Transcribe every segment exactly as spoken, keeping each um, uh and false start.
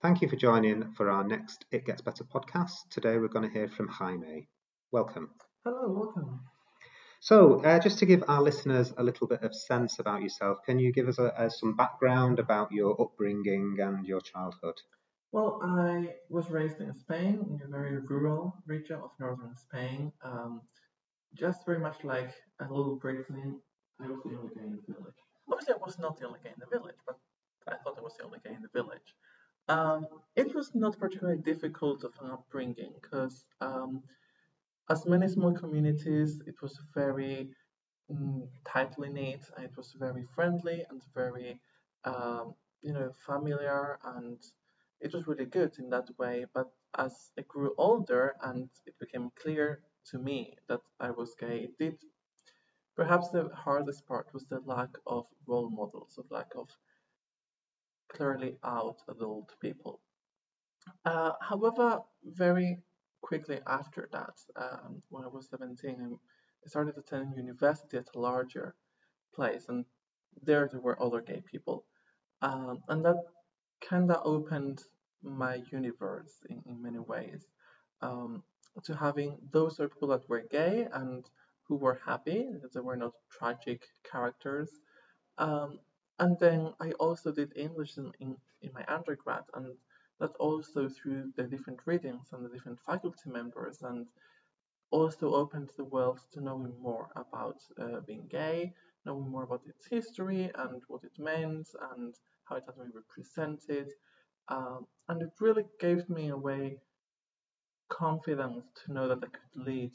Thank you for joining for our next It Gets Better podcast. Today we're going to hear from Jaime. Welcome. Hello, welcome. So, uh, just to give our listeners a little bit of sense about yourself, can you give us a, a, some background about your upbringing and your childhood? Well, I was raised in Spain, in a very rural region of northern Spain. Um, just very much like a little Britain, I was the only guy in the village. Obviously, I was not the only guy in the village, but I thought I was the only guy in the village. Um, it was not particularly difficult of an upbringing because, um, as many small communities, it was very mm, tightly knit, and it was very friendly and very, um, you know, familiar, and it was really good in that way. But as I grew older and it became clear to me that I was gay, it did. Perhaps the hardest part was the lack of role models, of lack of clearly out adult people. Uh, however, very quickly after that, um, when I was seventeen, I started attending university at a larger place, and there there were other gay people, um, and that kind of opened my universe in, in many ways, um, to having those are people that were gay and who were happy that they were not tragic characters. Um, and then I also did English in, in, in my undergrad, and that also through the different readings and the different faculty members, and also opened the world to knowing more about uh, being gay, knowing more about its history and what it meant and how it had been represented. Um, and it really gave me a way confidence to know that I could lead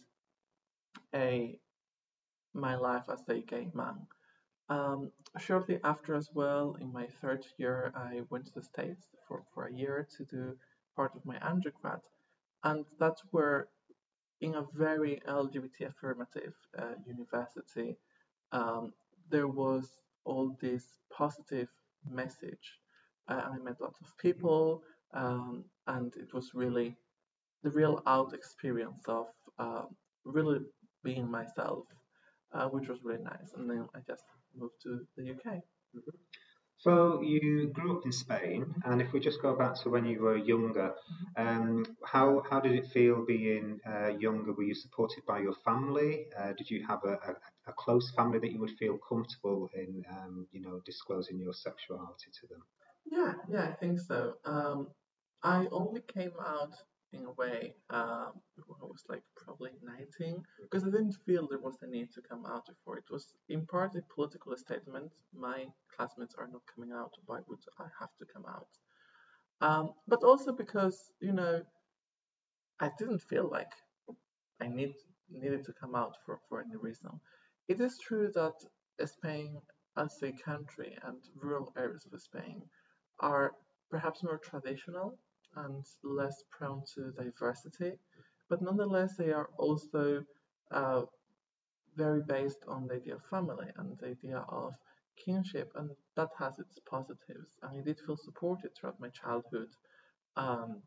a my life as a gay man. Um, shortly after as well, in my third year, I went to the States for, for a year to do part of my undergrad. And that's where, in a very L G B T affirmative uh, university, um, there was all this positive message. Uh, and I met lots of people, um, and it was really the real out experience of uh, really being myself, uh, which was really nice. And then I just moved to the U K. Mhm. So, you grew up in Spain, and if we just go back to when you were younger, um, how how did it feel being uh, younger? Were you supported by your family? Uh, did you have a, a, a close family that you would feel comfortable in, um, you know, disclosing your sexuality to them? Yeah, yeah, I think so. Um, I only came out in a way um, when I was like probably nineteen because I didn't feel there was the need to come out before. It was in part a political statement. My classmates are not coming out. Why would I have to come out? Um, but also because, you know, I didn't feel like I need needed to come out for, for any reason. It is true that Spain as a country and rural areas of Spain are perhaps more traditional and less prone to diversity, but nonetheless they are also uh, very based on the idea of family and the idea of kinship, and that has its positives. And I did feel supported throughout my childhood. Um,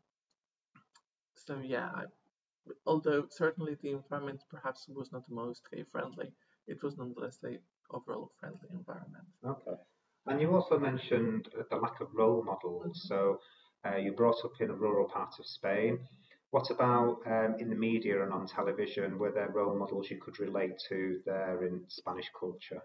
so yeah, I, although certainly the environment perhaps was not the most gay friendly, it was nonetheless a overall friendly environment. Okay. And you also mentioned uh, the lack of role models. Mhm. So uh, you brought up in a rural part of Spain. What about um, in the media and on television? Were there role models you could relate to there in Spanish culture?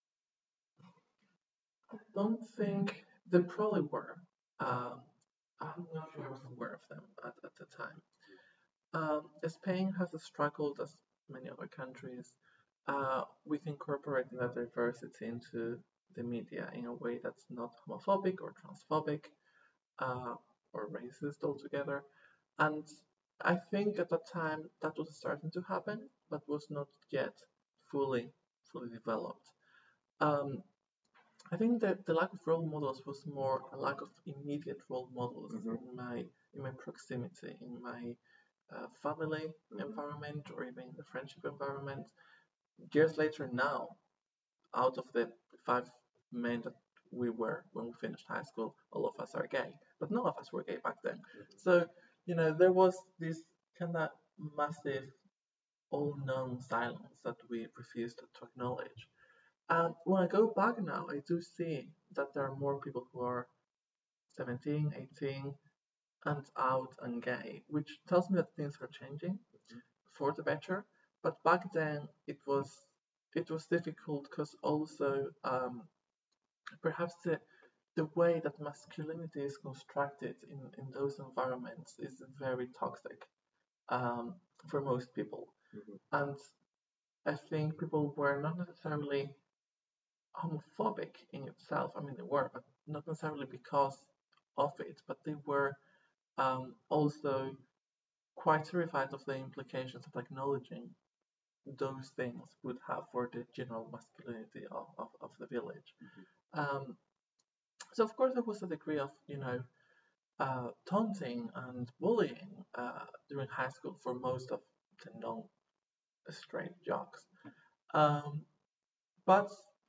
I don't think they probably were. Um, I'm not sure I was aware of them at, at the time. Um, Spain has struggled, as many other countries, uh, with incorporating that diversity into the media in a way that's not homophobic or transphobic, uh, or racist altogether. And I think at that time that was starting to happen, but was not yet fully fully developed. Um, I think that the lack of role models was more a lack of immediate role models Hmm. in my in my proximity, in my uh, family environment, or even the friendship environment. Years later, now, out of the five men that we were when we finished high school, all of us are gay, but none of us were gay back then. So, you know, there was this kind of massive, all known silence that we refused to acknowledge. And when I go back now, I do see that there are more people who are seventeen, eighteen, and out and gay, which tells me that things are changing for the better. But back then it was it was difficult because also um, perhaps the the way that masculinity is constructed in, in those environments is very toxic um, for most people. Mhm. And I think people were not necessarily homophobic in itself. I mean, they were, but not necessarily because of it, but they were um, also quite terrified of the implications of acknowledging those things would have for the general masculinity of, of, of the village. Um, so, of course, there was a degree of, you know, uh, taunting and bullying uh, during high school for most of the non-straight jocks. Um, but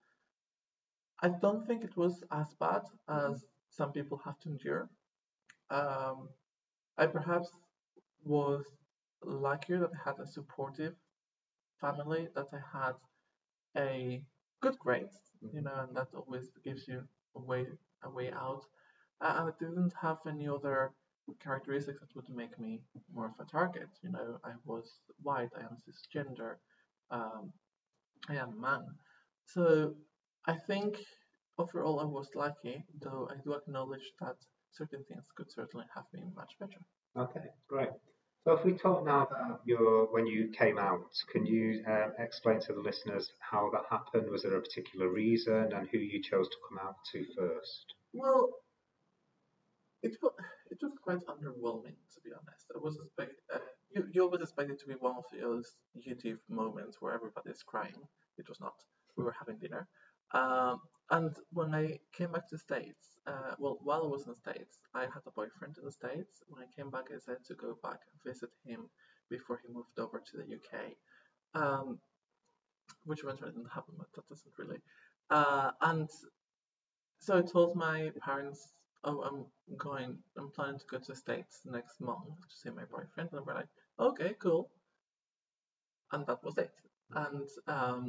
I don't think it was as bad as some people have to endure. Um, I perhaps was luckier that I had a supportive family, that I had a good grades, you know, and that always gives you a way a way out. Uh, and I didn't have any other characteristics that would make me more of a target. You know, I was white, I am cisgender, um, I am a man. So I think overall I was lucky, though I do acknowledge that certain things could certainly have been much better. Okay, great. So if we talk now about your when you came out, can you um, explain to the listeners how that happened? Was there a particular reason and who you chose to come out to first? Well, it was it was quite underwhelming, to be honest. I was expect uh, you you always expect it to be one of those YouTube moments where everybody's crying. It was not. We were having dinner, um, and when I came back to the States, uh, well, while I was in the States, I had a boyfriend in the States. When I came back, I decided to go back and visit him before he moved over to the U K. Um, which eventually didn't happen, but that doesn't really. Uh, and so I told my parents, "Oh, I'm going. I'm planning to go to the States next month to see my boyfriend." And they were like, "Okay, cool." And that was it. And um,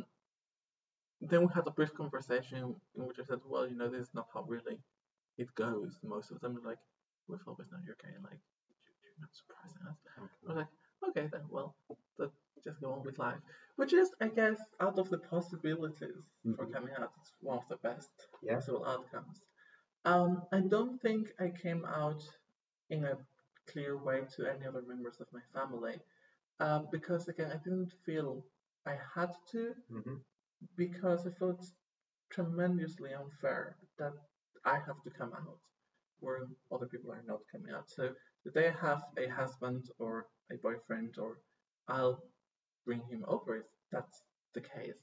then we had a brief conversation in which I said, "Well, you know, this is not how really it goes." Most of them were like, "We've always known you're gay. Like, you- are not surprising us." I was like, "Okay, then. Well, that just go on with life." Which is, I guess, out of the possibilities for Mhm. coming out, it's one of the best Yeah. possible outcomes. Um, I don't think I came out in a clear way to any other members of my family um, because, again, I didn't feel I had to Hmm. because I felt tremendously unfair that I have to come out where other people are not coming out. So the day I have a husband or a boyfriend, or I'll bring him over if that's the case.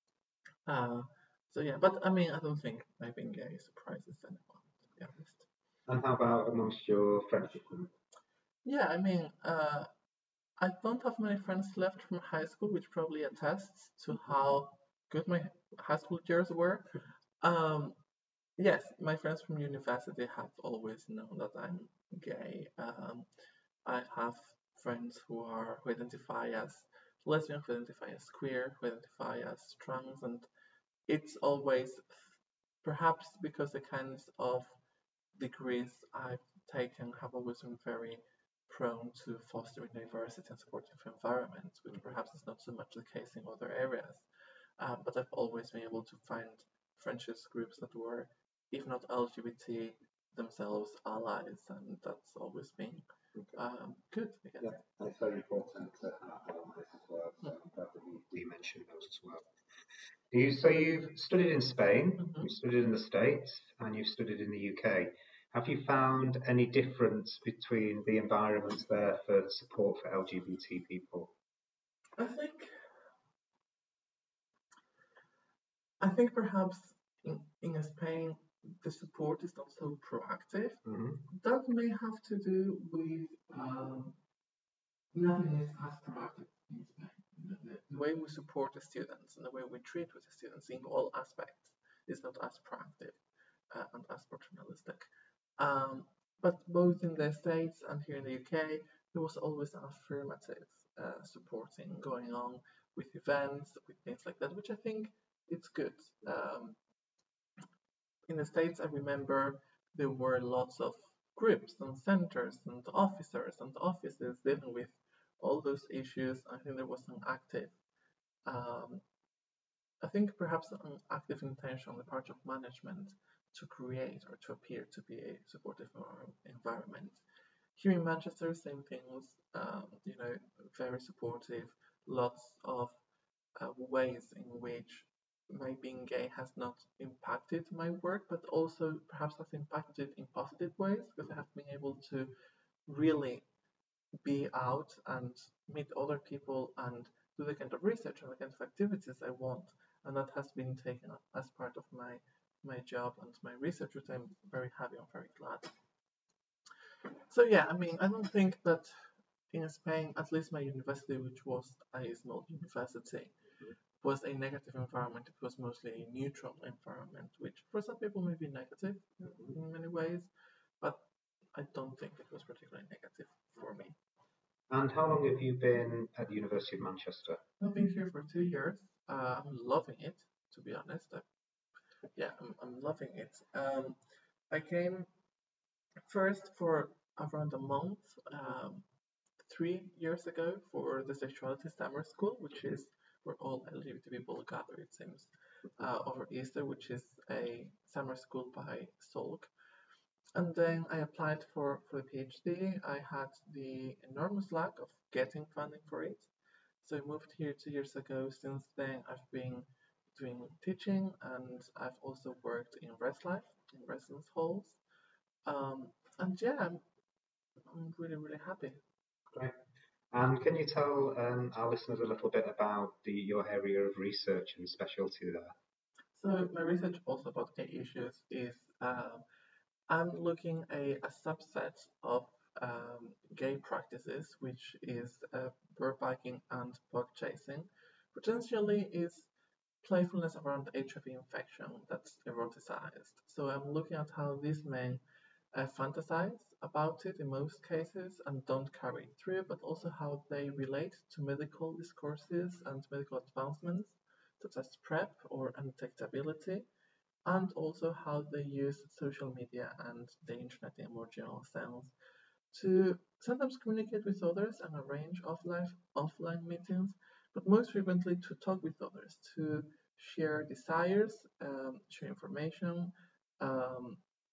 Uh, so yeah, but I mean, I don't think my being gay surprises anyone, to be honest. And how about amongst your friendship group? Yeah, I mean, uh, I don't have many friends left from high school, which probably attests to how good my high school years were. Um, yes, my friends from university have always known that I'm gay. Um, I have friends who are who identify as lesbian, who identify as queer, who identify as trans, and it's always perhaps because the kinds of degrees I've taken have always been very prone to fostering diversity and supportive environments, which perhaps is not so much the case in other areas. Uh, but I've always been able to find friendships groups that were, if not L G B T themselves, allies, and that's always been Okay. um, good, I guess. Yeah, and it's very important to have allies as well. So I'm glad that you, you mentioned those as well. You, so you've studied in Spain, Mm-hmm. you've studied in the States, and you've studied in the U K. Have you found any difference between the environments there for support for L G B T people? I think I think perhaps in, in Spain the support is not so proactive. Hmm. That may have to do with um, nothing is as proactive in Spain. The, the, the way we support the students and the way we treat with the students in all aspects is not as proactive uh, and as paternalistic. Um, but both in the States and here in the U K, there was always an affirmative uh, supporting going on with events, with things like that, which I think it's good. Um, in the States, I remember there were lots of groups and centers and officers and offices dealing with all those issues. I think there was an active, um, I think perhaps an active intention on the part of management to create or to appear to be a supportive environment. Here in Manchester, same things, um, you know, very supportive, lots of uh, ways in which my being gay has not impacted my work, but also perhaps has impacted it in positive ways because I have been able to really be out and meet other people and do the kind of research and the kind of activities I want. And that has been taken up as part of my my job and my research, which I'm very happy and very glad. So yeah, I mean, I don't think that in Spain, at least my university, which was a small university, was a negative environment. It was mostly a neutral environment, which for some people may be negative in many ways, but I don't think it was particularly negative for me. And how long have you been at the University of Manchester? I've been here for two years. Uh, I'm loving it, to be honest. I, yeah, I'm, I'm loving it. Um, I came first for around a month, um, three years ago, for the Sexuality Summer School, which is where all L G B T people gather, it seems, uh, over Easter, which is a summer school by Solk. And then I applied for, for the PhD. I had the enormous lack of getting funding for it. So I moved here two years ago. Since then, I've been doing teaching and I've also worked in ResLife, in residence halls. Um, and yeah, I'm, I'm really, really happy. Great. And can you tell um, our listeners a little bit about the, your area of research and specialty there? So my research also about gay issues is uh, I'm looking a, a subset of um, gay practices, which is uh, bird biking and bug chasing, potentially is playfulness around H I V infection that's eroticized. So I'm looking at how these men uh, fantasize about it in most cases and don't carry it through, but also how they relate to medical discourses and medical advancements such as PrEP or undetectability, and also how they use social media and the internet in a more general sense to sometimes communicate with others and arrange offline offline meetings, but most frequently to talk with others, to share desires, um, share information. Um,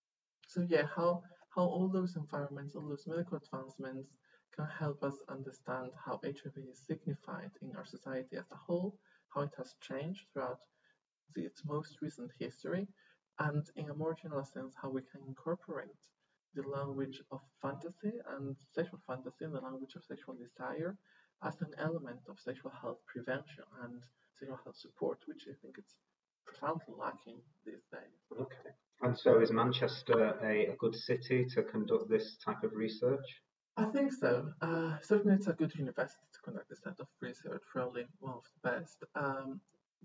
so yeah, how how all those environments, all those medical advancements can help us understand how H I V is signified in our society as a whole, how it has changed throughout the, its most recent history, and in a more general sense, how we can incorporate the language of fantasy and sexual fantasy and the language of sexual desire as an element of sexual health prevention and sexual health support, which I think it's profoundly lacking these days. Okay. And so is Manchester a, a good city to conduct this type of research? I think so. Uh, certainly, it's a good university to conduct this type of research, probably one of the best. Um,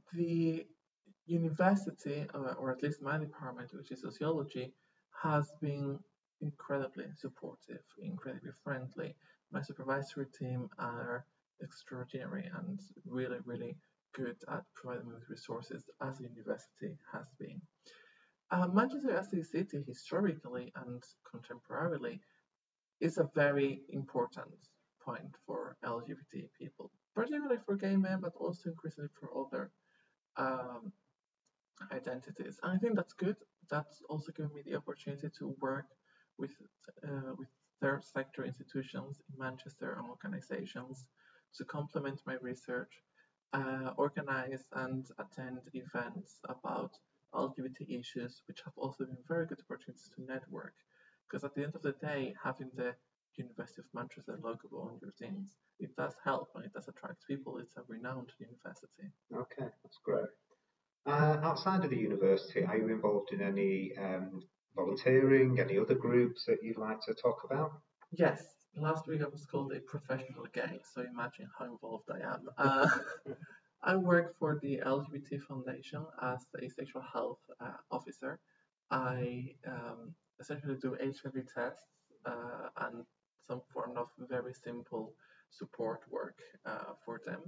the university, uh, or at least my department, which is sociology, has been incredibly supportive, incredibly friendly. My supervisory team are extraordinary and really, really good at providing me with resources, as the university has been. Uh, Manchester as a city, historically and contemporarily, is a very important point for L G B T people, particularly for gay men, but also increasingly for other um, identities. And I think that's good. That's also given me the opportunity to work with uh, with third sector institutions in Manchester and organizations to complement my research, uh, organize and attend events about L G B T issues, which have also been very good opportunities to network. Because at the end of the day, having the University of Manchester logo on your things, it does help and it does attract people. It's a renowned university. Okay, that's great. Uh, outside of the university, are you involved in any um, volunteering, any other groups that you'd like to talk about? Yes, last week I was called a professional gay, so imagine how involved I am. Uh, I work for the L G B T Foundation as a sexual health uh, officer. I um, essentially do H I V tests uh, and some form of very simple support work uh, for them,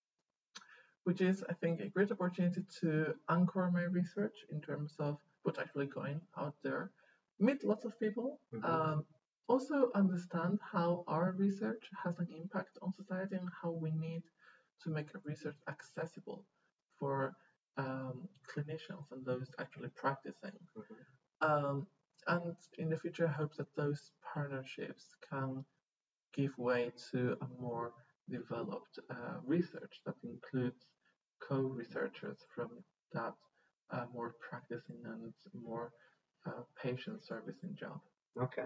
which is, I think, a great opportunity to anchor my research in terms of what's actually going out there, meet lots of people, Mm-hmm. um, also understand how our research has an impact on society and how we need to make research accessible for um, clinicians and those actually practicing. Mm-hmm. Um, and in the future, I hope that those partnerships can give way to a more developed uh, research that includes co-researchers from that uh, more practicing and more uh, patient servicing job. Okay.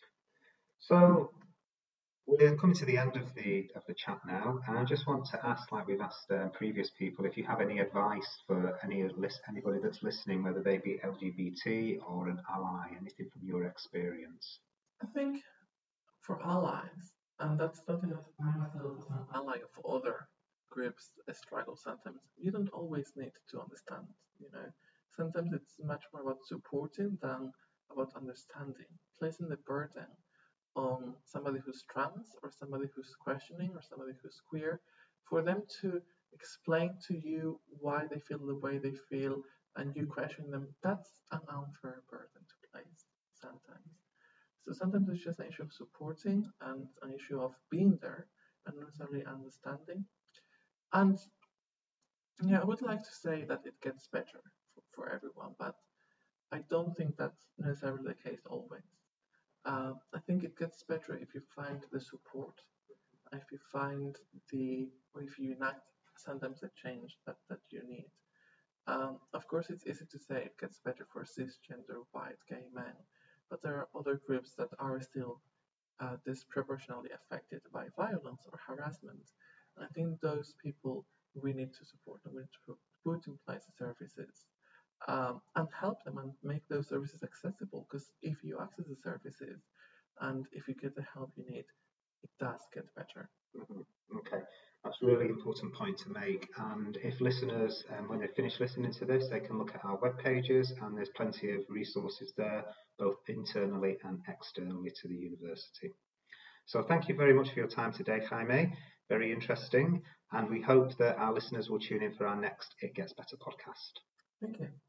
So we're coming to the end of the of the chat now, and I just want to ask, like we've asked uh, previous people, if you have any advice for any of lis- anybody that's listening, whether they be L G B T or an ally, anything from your experience. I think for allies, and that's something that I myself as an ally of other groups struggle sometimes. You don't always need to understand, you know. Sometimes it's much more about supporting than about understanding, placing the burden on somebody who's trans or somebody who's questioning or somebody who's queer, for them to explain to you why they feel the way they feel and you question them. That's an unfair burden to place sometimes. So sometimes it's just an issue of supporting and an issue of being there and not necessarily understanding. And yeah, I would like to say that it gets better for, for everyone, but I don't think that's necessarily the case always. Uh, I think it gets better if you find the support, if you find the, or if you enact sometimes the change that, that you need. Um, of course, it's easy to say it gets better for cisgender, white, gay men, but there are other groups that are still uh, disproportionately affected by violence or harassment. And I think those people we need to support and we need to put in place services um, and help them and make those services accessible. Because if you access the services and if you get the help you need, it does get better. Mm-hmm. Okay, that's a really important point to make. And if listeners, um, when they finish listening to this, they can look at our web pages, and there's plenty of resources there, both internally and externally to the university. So thank you very much for your time today, Jaime. Very interesting. And we hope that our listeners will tune in for our next It Gets Better podcast. Thank you.